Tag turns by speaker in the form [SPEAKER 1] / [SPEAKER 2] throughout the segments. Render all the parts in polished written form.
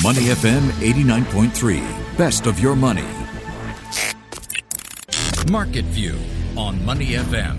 [SPEAKER 1] Money FM 89.3. Best of your money. Market View on Money FM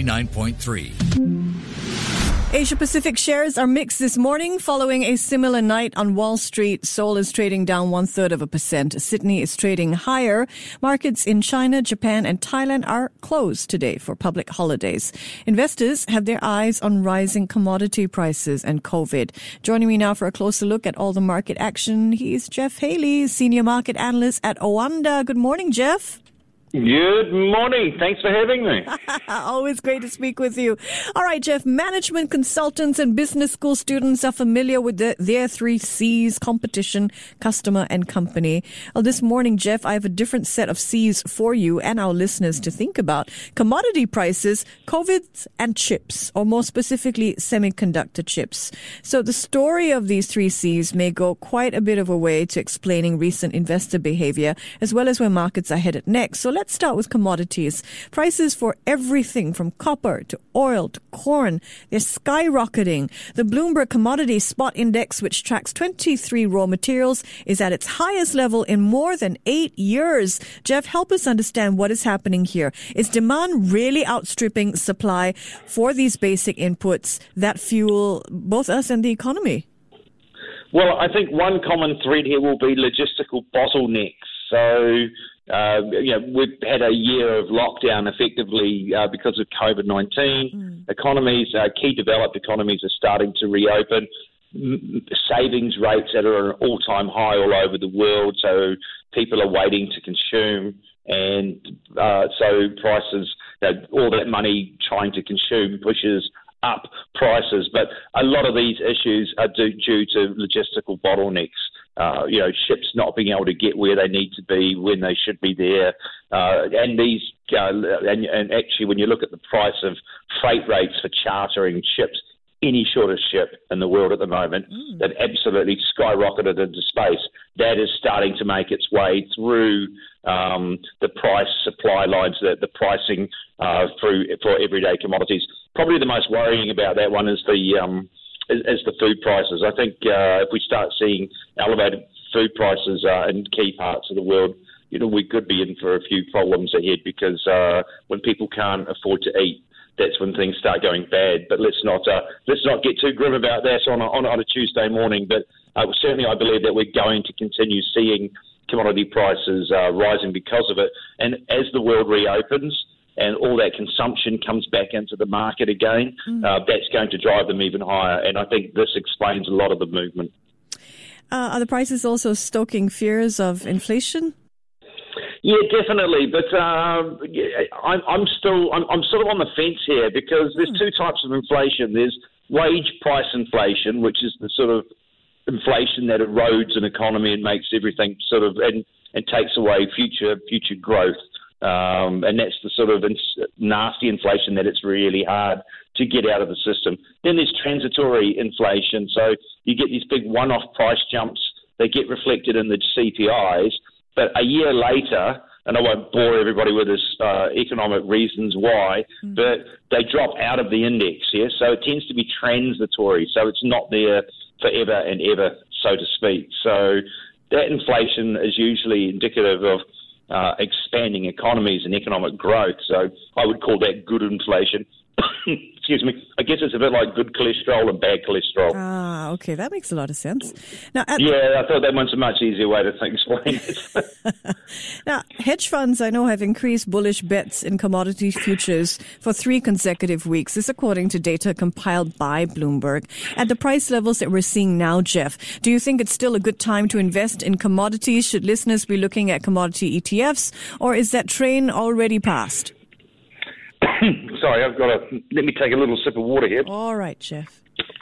[SPEAKER 1] 89.3.
[SPEAKER 2] Asia Pacific shares are mixed this morning following a similar night on Wall Street. Seoul is trading down 0.33%. Sydney is trading higher. Markets in China, Japan and Thailand are closed today for public holidays. Investors have their eyes on rising commodity prices and COVID. Joining me now for a closer look at all the market action, he's Jeff Haley, Senior Market Analyst at Oanda. Good morning, Jeff.
[SPEAKER 3] Good morning. Thanks for having me.
[SPEAKER 2] Always great to speak with you. All right, Jeff, management consultants and business school students are familiar with their 3 C's: competition, customer, and company. Well, this morning, Jeff, I have a different set of C's for you and our listeners to think about. Commodity prices, COVID, and chips, or more specifically, semiconductor chips. So the story of these 3 C's may go quite a bit of a way to explaining recent investor behavior, as well as where markets are headed next. So let's start with commodities. Prices for everything from copper to oil to corn, they're skyrocketing. The Bloomberg Commodity Spot Index, which tracks 23 raw materials, is at its highest level in more than 8 years. Jeff, help us understand what is happening here. Is demand really outstripping supply for these basic inputs that fuel both us and the economy?
[SPEAKER 3] Well, I think one common thread here will be logistical bottlenecks. So, we've had a year of lockdown effectively because of COVID-19. Economies, key developed economies are starting to reopen. Savings rates that are at an all-time high all over the world, so people are waiting to consume. And so prices, all that money trying to consume pushes up prices. But a lot of these issues are due to logistical bottlenecks. Ships not being able to get where they need to be when they should be there, and these and actually, when you look at the price of freight rates for chartering ships, any sort of ship in the world at the moment, they've absolutely skyrocketed into space. That is starting to make its way through the price supply lines, the pricing for everyday commodities. Probably the most worrying about that one is the food prices. I think if we start seeing elevated food prices in key parts of the world, we could be in for a few problems ahead, because when people can't afford to eat, that's when things start going bad. But let's not get too grim about that on a Tuesday morning. But certainly I believe that we're going to continue seeing commodity prices rising because of it. And as the world reopens and all that consumption comes back into the market again, that's going to drive them even higher. And I think this explains a lot of the movement.
[SPEAKER 2] Are the prices also stoking fears of inflation?
[SPEAKER 3] Yeah, definitely. But I'm sort of on the fence here, because there's 2 types of inflation. There's wage price inflation, which is the sort of inflation that erodes an economy and makes everything sort of and takes away future growth. And that's the sort of nasty inflation that it's really hard to get out of the system. Then there's transitory inflation. So you get these big one-off price jumps. They get reflected in the CPIs. But a year later, and I won't bore everybody with this economic reasons why, but they drop out of the index here. So it tends to be transitory. So it's not there forever and ever, so to speak. So that inflation is usually indicative of expanding economies and economic growth. So I would call that good inflation. Excuse me. I guess it's a bit like good cholesterol and bad cholesterol.
[SPEAKER 2] Ah, okay. That makes a lot of sense. Now,
[SPEAKER 3] I thought that one's a much easier way to explain it.
[SPEAKER 2] Now, hedge funds, I know, have increased bullish bets in commodity futures for 3 consecutive weeks. This according to data compiled by Bloomberg. At the price levels that we're seeing now, Jeff, do you think it's still a good time to invest in commodities? Should listeners be looking at commodity ETFs, or is that train already passed?
[SPEAKER 3] Sorry, let me take a little sip of water here.
[SPEAKER 2] All right, Jeff.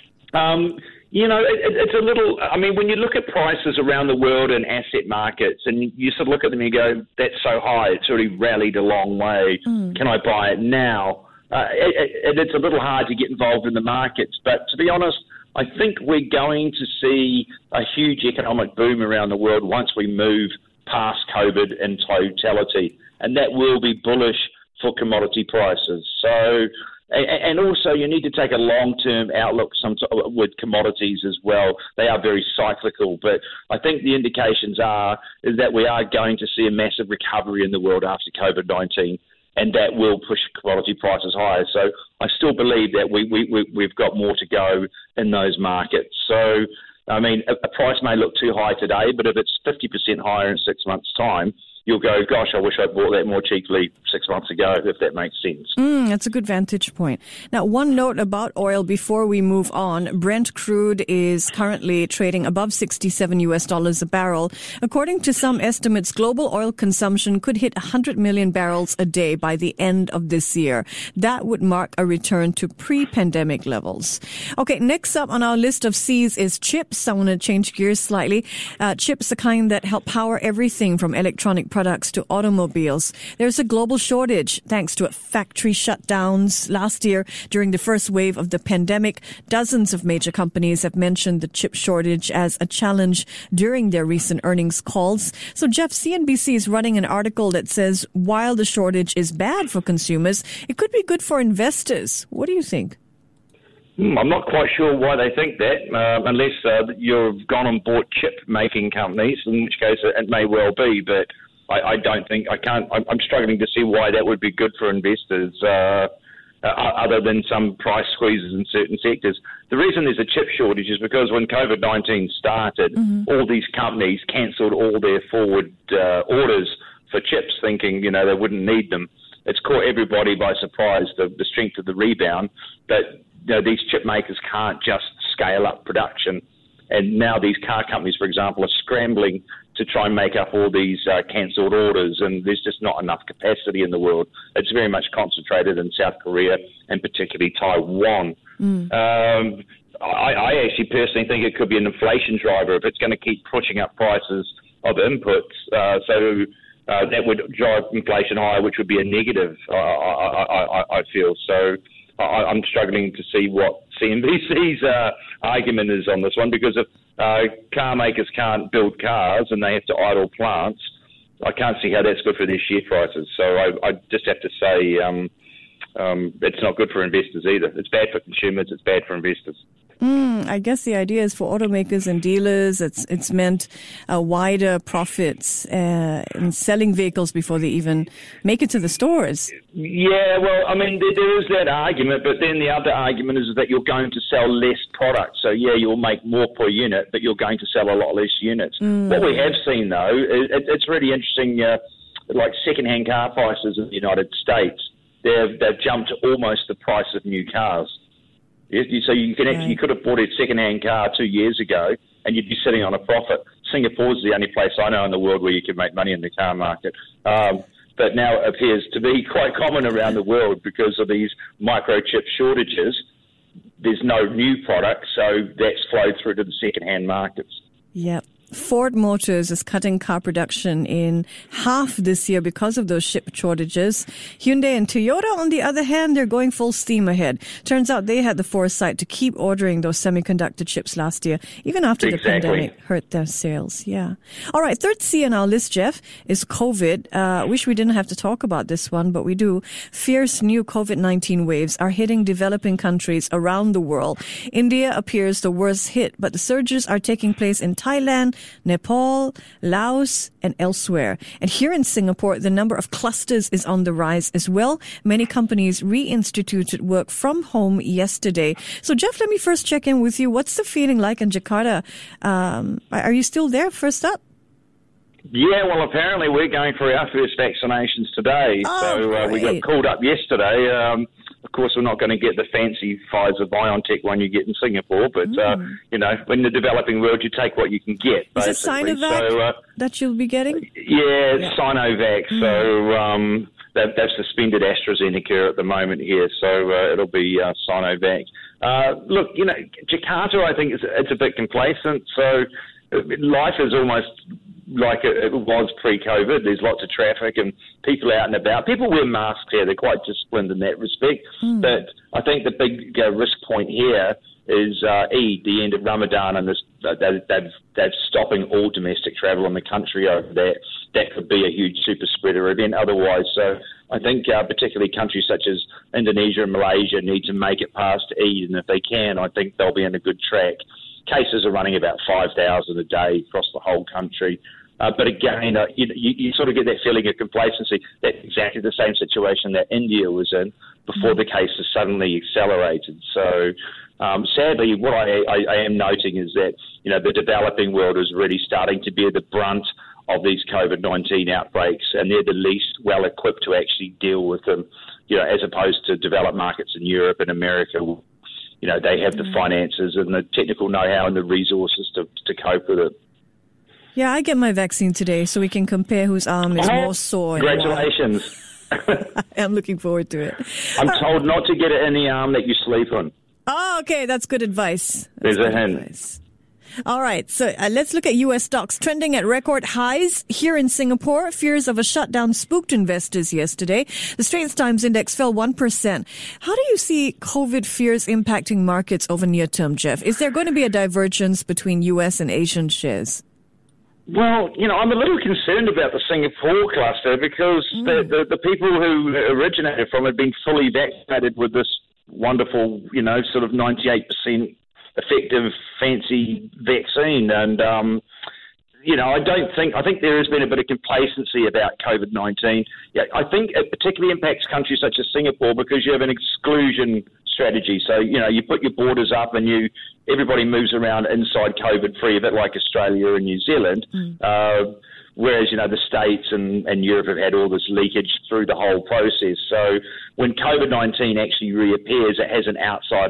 [SPEAKER 3] It's a little, when you look at prices around the world in asset markets, and you sort of look at them and you go, that's so high, it's already rallied a long way. Can I buy it now? And it's a little hard to get involved in the markets. But to be honest, I think we're going to see a huge economic boom around the world once we move past COVID in totality. And that will be bullish for commodity prices. So And also, you need to take a long-term outlook with commodities as well. They are very cyclical, but I think the indications is that we are going to see a massive recovery in the world after COVID-19, and that will push commodity prices higher. So I still believe that we've got more to go in those markets. So, I mean, a price may look too high today, but if it's 50% higher in 6 months' time, you'll go, gosh, I wish I'd bought that more cheaply 6 months ago, if that makes sense.
[SPEAKER 2] That's a good vantage point. Now, one note about oil before we move on. Brent crude is currently trading above $67 a barrel. According to some estimates, global oil consumption could hit 100 million barrels a day by the end of this year. That would mark a return to pre-pandemic levels. Okay, next up on our list of C's is chips. I want to change gears slightly. Chips, the kind that help power everything from electronic products to automobiles. There's a global shortage thanks to factory shutdowns last year during the first wave of the pandemic. Dozens of major companies have mentioned the chip shortage as a challenge during their recent earnings calls. So, Jeff, CNBC is running an article that says while the shortage is bad for consumers, it could be good for investors. What do you think?
[SPEAKER 3] I'm not quite sure why they think that, unless you've gone and bought chip-making companies, in which case it may well be, but I'm struggling to see why that would be good for investors, other than some price squeezes in certain sectors. The reason there's a chip shortage is because when COVID-19 started, all these companies cancelled all their forward orders for chips, thinking, they wouldn't need them. It's caught everybody by surprise, the strength of the rebound, but these chip makers can't just scale up production. And now these car companies, for example, are scrambling to try and make up all these cancelled orders, and there's just not enough capacity in the world. It's very much concentrated in South Korea and particularly Taiwan. I actually personally think it could be an inflation driver if it's going to keep pushing up prices of inputs. So that would drive inflation higher, which would be a negative, I feel. So I'm struggling to see what CNBC's argument is on this one, because if car makers can't build cars and they have to idle plants, I can't see how that's good for their share prices. So I just have to say it's not good for investors either. It's bad for consumers. It's bad for investors.
[SPEAKER 2] I guess the idea is for automakers and dealers, it's meant wider profits in selling vehicles before they even make it to the stores.
[SPEAKER 3] Yeah, well, I mean, there is that argument, but then the other argument is that you're going to sell less product. So, yeah, you'll make more per unit, but you're going to sell a lot less units. What we have seen, though, it's really interesting, like second-hand car prices in the United States, they've jumped to almost the price of new cars. So you could have bought a second-hand car 2 years ago and you'd be sitting on a profit. Singapore's the only place I know in the world where you can make money in the car market. But now it appears to be quite common around the world because of these microchip shortages. There's no new product, so that's flowed through to the second-hand markets.
[SPEAKER 2] Yep. Ford Motors is cutting car production in half this year because of those chip shortages. Hyundai and Toyota, on the other hand, they're going full steam ahead. Turns out they had the foresight to keep ordering those semiconductor chips last year, even after the pandemic hurt their sales. Yeah. All right, third C on our list, Jeff, is COVID. Wish we didn't have to talk about this one, but we do. Fierce new COVID-19 waves are hitting developing countries around the world. India appears the worst hit, but the surges are taking place in Thailand, Nepal, Laos, and elsewhere. And here in Singapore, the number of clusters is on the rise as well. Many companies reinstituted work from home yesterday. So, Jeff, let me first check in with you. What's the feeling like in Jakarta? Are you still there, first up?
[SPEAKER 3] Yeah, well, apparently we're going for our first vaccinations today. We got called up yesterday. Of course, we're not going to get the fancy Pfizer-BioNTech one you get in Singapore, but, in the developing world, you take what you can get, basically.
[SPEAKER 2] Is it Sinovac that you'll be getting?
[SPEAKER 3] Yeah, it's Sinovac. So they've suspended AstraZeneca at the moment here, so it'll be Sinovac. Look, Jakarta, I think, it's a bit complacent, so life is almost like it was pre-COVID. There's lots of traffic and people out and about. People wear masks here. They're quite disciplined in that respect. But I think the big risk point here is Eid, the end of Ramadan, and they're stopping all domestic travel in the country over that. that could be a huge super spreader event otherwise. So I think particularly countries such as Indonesia and Malaysia need to make it past Eid, and if they can, I think they'll be in a good track. Cases are running about 5,000 a day across the whole country. But again, you sort of get that feeling of complacency. That's exactly the same situation that India was in before the cases suddenly accelerated. So sadly, what I am noting is that, the developing world is really starting to bear the brunt of these COVID-19 outbreaks, and they're the least well-equipped to actually deal with them, as opposed to developed markets in Europe and America. They have the finances and the technical know-how and the resources to cope with it.
[SPEAKER 2] Yeah, I get my vaccine today, so we can compare whose arm is more sore.
[SPEAKER 3] Congratulations.
[SPEAKER 2] I'm looking forward to it.
[SPEAKER 3] I'm told not to get it in the arm that you sleep on.
[SPEAKER 2] Oh, okay. That's good advice.
[SPEAKER 3] There's a hint.
[SPEAKER 2] Advice. All right. So let's look at U.S. stocks trending at record highs here in Singapore. Fears of a shutdown spooked investors yesterday. The Straits Times Index fell 1%. How do you see COVID fears impacting markets over near term, Jeff? Is there going to be a divergence between U.S. and Asian shares?
[SPEAKER 3] Well, I'm a little concerned about the Singapore cluster because the people who originated from it have been fully vaccinated with this wonderful, sort of 98% effective, fancy vaccine. And, I think there has been a bit of complacency about COVID-19. Yeah, I think it particularly impacts countries such as Singapore because you have an exclusion strategy. So, you put your borders up and everybody moves around inside COVID-free, a bit like Australia and New Zealand. Whereas, the States and Europe have had all this leakage through the whole process. So when COVID-19 actually reappears, it has an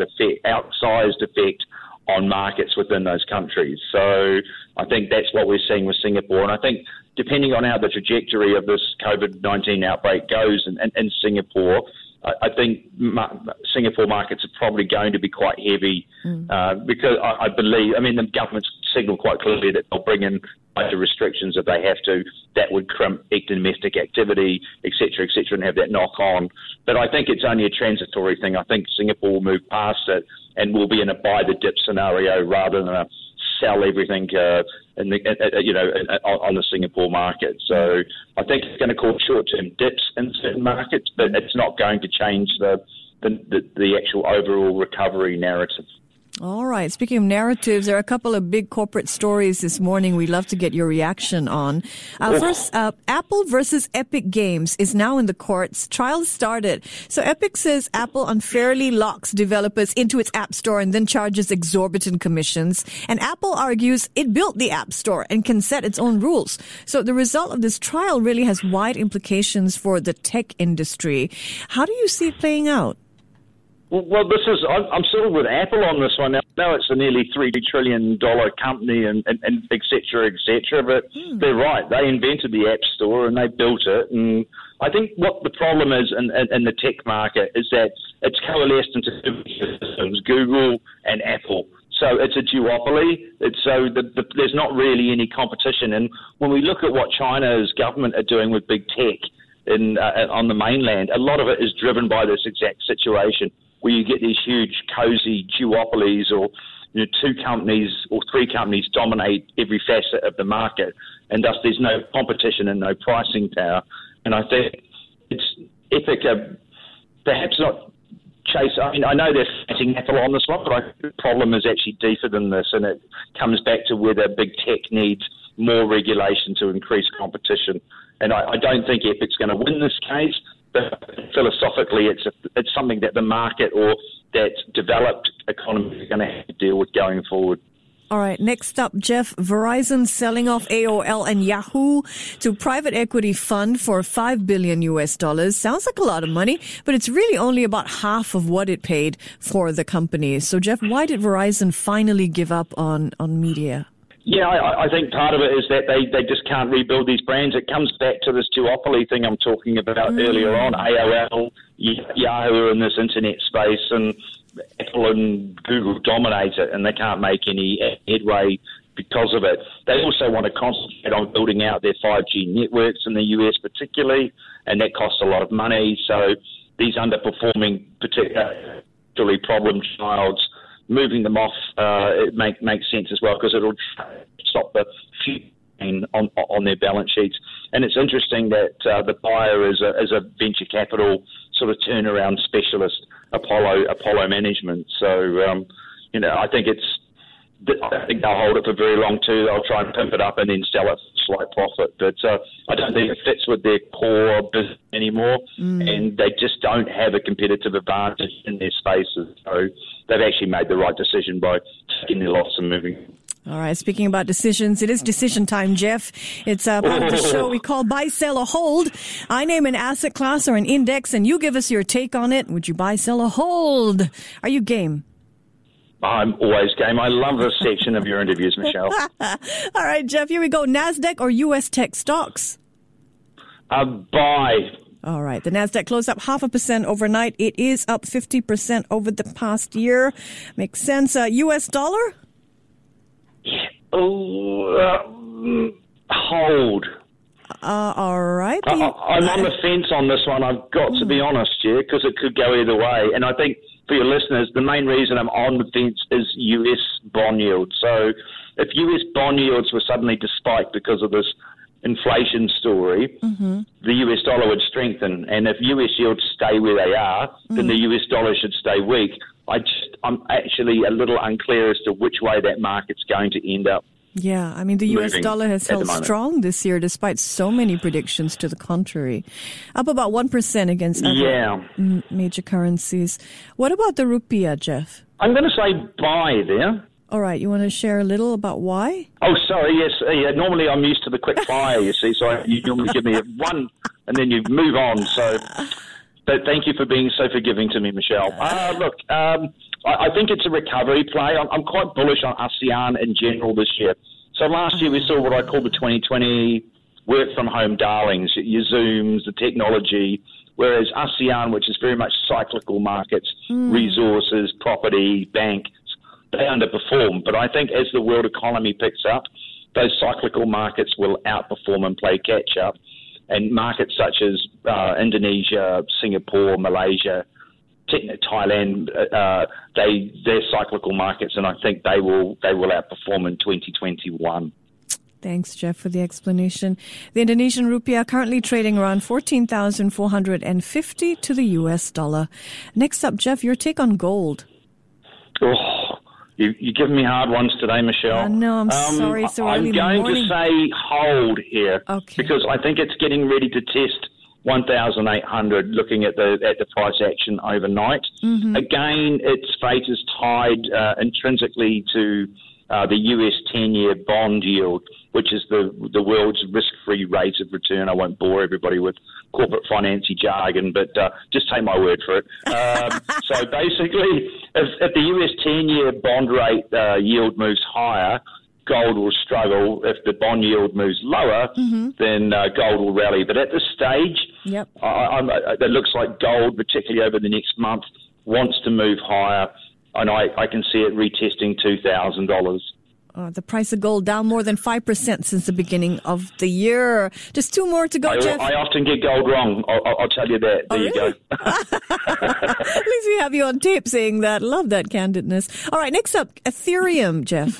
[SPEAKER 3] outsized effect on markets within those countries. So I think that's what we're seeing with Singapore. And I think depending on how the trajectory of this COVID-19 outbreak goes in Singapore, I think Singapore markets are probably going to be quite heavy because I believe, the government's signalled quite clearly that they'll bring in major restrictions if they have to. That would crimp domestic activity, et cetera, and have that knock on. But I think it's only a transitory thing. I think Singapore will move past it and will be in a buy the dip scenario rather than a sell everything on the Singapore market. So I think it's going to cause short-term dips in certain markets, but it's not going to change the actual overall recovery narrative.
[SPEAKER 2] All right. Speaking of narratives, there are a couple of big corporate stories this morning we'd love to get your reaction on. First, Apple versus Epic Games is now in the courts. Trial started. So Epic says Apple unfairly locks developers into its App Store and then charges exorbitant commissions. And Apple argues it built the App Store and can set its own rules. So the result of this trial really has wide implications for the tech industry. How do you see it playing out?
[SPEAKER 3] Well, I'm sort of with Apple on this one. Now it's a nearly $3 trillion company and et cetera, but they're right. They invented the App Store and they built it. And I think what the problem is in the tech market is that it's coalesced into two systems, Google and Apple. So it's a duopoly. There's not really any competition. And when we look at what China's government are doing with big tech on the mainland, a lot of it is driven by this exact situation, where you get these huge, cozy duopolies or two companies or three companies dominate every facet of the market, and thus there's no competition and no pricing power. And I think it's Epic, perhaps not chase. I know they're fighting Apple on this one, but I think the problem is actually deeper than this, and it comes back to whether big tech needs more regulation to increase competition. And I don't think Epic's going to win this case. But philosophically, it's something that the market or that developed economy are going to have to deal with going forward.
[SPEAKER 2] All right. Next up, Jeff, Verizon selling off AOL and Yahoo to private equity fund for $5 billion US. Sounds like a lot of money, but it's really only about half of what it paid for the company. So, Jeff, why did Verizon finally give up on media?
[SPEAKER 3] Yeah, I think part of it is that they just can't rebuild these brands. It comes back to this duopoly thing I'm talking about earlier on. AOL, Yahoo are in this internet space, and Apple and Google dominate it, and they can't make any headway because of it. They also want to concentrate on building out their 5G networks in the US particularly, and that costs a lot of money. So these underperforming, particularly problem childs, moving them off it makes sense as well, because it'll stop the gain on their balance sheets. And it's interesting that the buyer is a venture capital sort of turnaround specialist, Apollo Management. So, I think they'll hold it for very long too. They'll try and pimp it up and then sell it for slight profit. But I don't think it fits with their core business anymore, and they just don't have a competitive advantage in their spaces. So they've actually made the right decision by taking their loss and moving.
[SPEAKER 2] All right, speaking about decisions, it is decision time, Jeff. It's part of the show we call Buy, Sell, or Hold. I name an asset class or an index, and you give us your take on it. Would you buy, sell, or hold? Are you game?
[SPEAKER 3] I'm always game. I love this section of your interviews, Michelle.
[SPEAKER 2] All right, Jeff, here we go. NASDAQ or U.S. tech stocks?
[SPEAKER 3] Buy.
[SPEAKER 2] All right. The NASDAQ closed up 0.5% overnight. It is up 50% over the past year. Makes sense. U.S. dollar?
[SPEAKER 3] Hold.
[SPEAKER 2] All right.
[SPEAKER 3] I'm on the fence on this one. I've got to be honest, because it could go either way. And I think for your listeners, the main reason I'm on the fence is US bond yields. So if US bond yields were suddenly to spike because of this inflation story, the US dollar would strengthen. And if US yields stay where they are, then the US dollar should stay weak. I'm actually a little unclear as to which way that market's going to end up.
[SPEAKER 2] Yeah, I mean, the U.S. dollar has held strong this year despite so many predictions to the contrary. Up about 1% against other major currencies. What about the rupiah, Jeff?
[SPEAKER 3] I'm going to say buy there.
[SPEAKER 2] All right, you want to share a little about why?
[SPEAKER 3] Oh, sorry, yes. Yeah, normally I'm used to the quick fire, you see, so you normally give me one and then you move on. But thank you for being so forgiving to me, Michelle. Look, I think it's a recovery play. I'm quite bullish on ASEAN in general this year. So last year we saw what I call the 2020 work-from-home darlings, your Zooms, the technology, whereas ASEAN, which is very much cyclical markets, resources, property, banks, they underperform. But I think as the world economy picks up, those cyclical markets will outperform and play catch-up. And markets such as Indonesia, Singapore, Malaysia, Thailand, they're cyclical markets, and I think they will outperform in 2021.
[SPEAKER 2] Thanks, Jeff, for the explanation. The Indonesian rupiah currently trading around 14,450 to the US dollar. Next up, Jeff, your take on gold.
[SPEAKER 3] Oh, you're giving me hard ones today, Michelle.
[SPEAKER 2] No, I'm sorry. So
[SPEAKER 3] I'm going to say hold here because I think it's getting ready to test 1,800, looking at the price action overnight. Again, its fate is tied intrinsically to the US 10-year bond yield, which is the world's risk-free rate of return. I won't bore everybody with corporate financing jargon, but just take my word for it. So basically, if the US 10-year bond rate yield moves higher, gold will struggle. If the bond yield moves lower, then gold will rally. But at this stage, it looks like gold, particularly over the next month, wants to move higher, and I can see it retesting $2,000.
[SPEAKER 2] The price of gold down more than 5% since the beginning of the year. Just two more to go, Jeff.
[SPEAKER 3] I often get gold wrong. I'll tell you that. There you go.
[SPEAKER 2] At least we have you on tape saying that. Love that candidness. All right, next up, Ethereum, Jeff.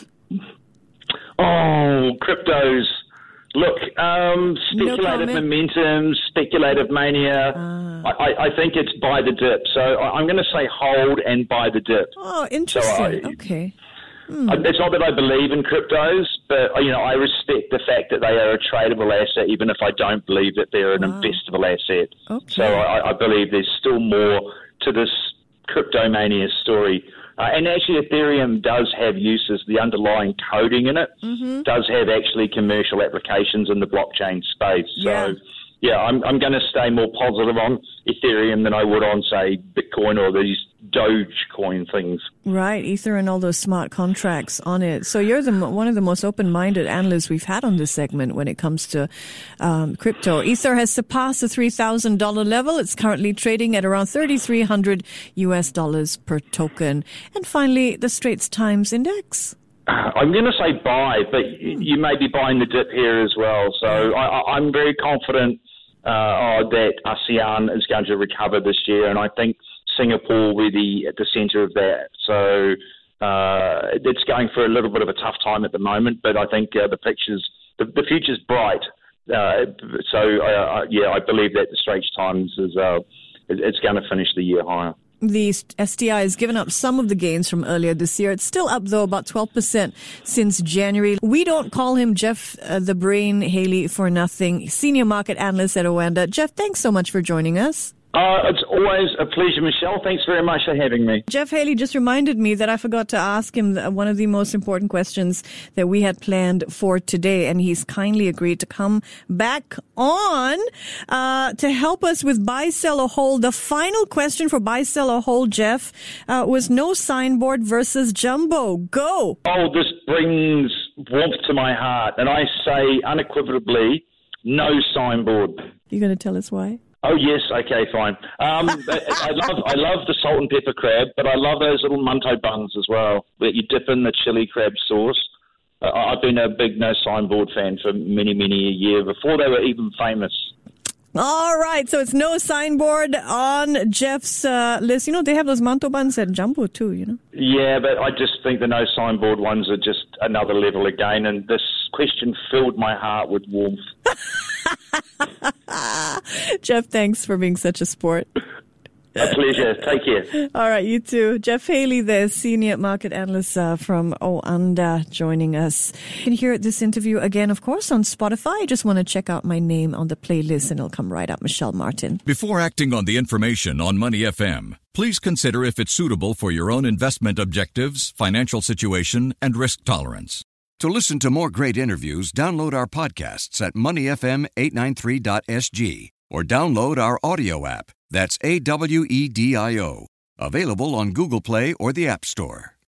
[SPEAKER 3] Oh, cryptos. Look, speculative momentum, speculative mania. I think it's buy the dip. So I'm going to say hold and buy the dip.
[SPEAKER 2] Oh, interesting. Okay.
[SPEAKER 3] It's not that I believe in cryptos, but I respect the fact that they are a tradable asset, even if I don't believe that they're an investable asset. Okay. So I believe there's still more to this cryptomania story. And actually, Ethereum does have uses. The underlying coding in it does have actually commercial applications in the blockchain space. So, I'm going to stay more positive on Ethereum than I would on, say, Bitcoin or these Dogecoin things.
[SPEAKER 2] Right, Ether and all those smart contracts on it. So you're one of the most open-minded analysts we've had on this segment when it comes to crypto. Ether has surpassed the $3,000 level. It's currently trading at around $3,300 US per token. And finally, the Straits Times Index.
[SPEAKER 3] I'm going to say buy, but you may be buying the dip here as well. So I'm very confident that ASEAN is going to recover this year, and I think Singapore will be at the centre of that. So it's going for a little bit of a tough time at the moment, but I think the picture's the future's bright. I believe that the Straits Times it's going to finish the year higher.
[SPEAKER 2] The STI has given up some of the gains from earlier this year. It's still up, though, about 12% since January. We don't call him Jeff the Brain Haley for nothing. Senior market analyst at Oanda. Jeff, thanks so much for joining us.
[SPEAKER 3] It's always a pleasure, Michelle. Thanks very much for having me.
[SPEAKER 2] Jeff Haley just reminded me that I forgot to ask him one of the most important questions that we had planned for today, and he's kindly agreed to come back on to help us with buy, sell, or hold. The final question for buy, sell, or hold, Jeff, was no signboard versus jumbo. Go!
[SPEAKER 3] Oh, this brings warmth to my heart, and I say unequivocally, no signboard.
[SPEAKER 2] You going to tell us why?
[SPEAKER 3] Oh, yes. Okay, fine. I love the salt and pepper crab, but I love those little munto buns as well that you dip in the chili crab sauce. I've been a big no signboard fan for many, many a year before they were even famous.
[SPEAKER 2] All right, so it's no signboard on Jeff's list. You know, they have those manto buns at Jumbo too, you know.
[SPEAKER 3] Yeah, but I just think the no signboard ones are just another level again, and this question filled my heart with warmth.
[SPEAKER 2] Jeff, thanks for being such a sport.
[SPEAKER 3] A pleasure. Take care.
[SPEAKER 2] All right, you too. Jeff Haley, the senior market analyst from Oanda, joining us. You can hear this interview again, of course, on Spotify. Just want to check out my name on the playlist, and it'll come right up. Michelle Martin.
[SPEAKER 1] Before acting on the information on Money FM, please consider if it's suitable for your own investment objectives, financial situation, and risk tolerance.
[SPEAKER 4] To listen to more great interviews, download our podcasts at moneyfm893.sg or download our audio app. That's AWEDIO. Available on Google Play or the App Store.